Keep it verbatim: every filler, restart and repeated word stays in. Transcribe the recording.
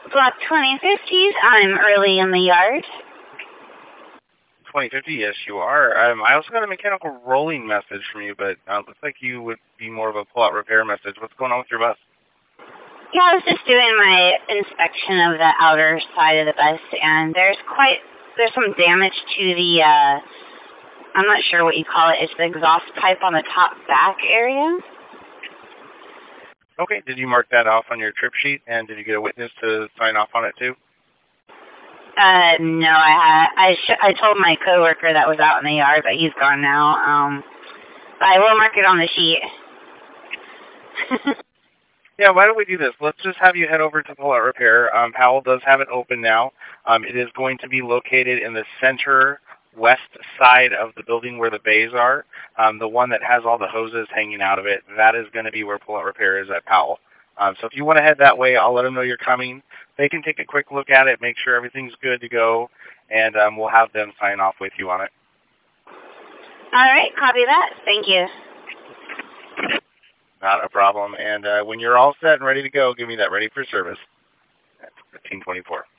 Block twenty fifties, I'm early in the yard. twenty fifty, yes, you are. Um, I also got a mechanical rolling message from you, but uh, it looks like you would be more of a pull-out repair message. What's going on with your bus? Yeah, I was just doing my inspection of the outer side of the bus, and there's quite, there's some damage to the, uh, I'm not sure what you call it. It's the exhaust pipe on the top back area. Okay, did you mark that off on your trip sheet, and did you get a witness to sign off on it too? Uh, no, I had, I sh- I told my coworker that was out in the yard, but he's gone now. Um, but I will mark it on the sheet. Yeah, why don't we do this? Let's just have you head over to Pull-Out Repair. Um, Powell does have it open now. Um, it is going to be located in the center west side of the building where the bays are, um, the one that has all the hoses hanging out of it. That is going to be where Pull-Out Repair is at Powell. Um, so if you want to head that way, I'll let them know you're coming. They can take a quick look at it, make sure everything's good to go, and um, we'll have them sign off with you on it. All right, copy that. Thank you. Not a problem. And uh, when you're all set and ready to go, give me that ready for service at fifteen twenty-four.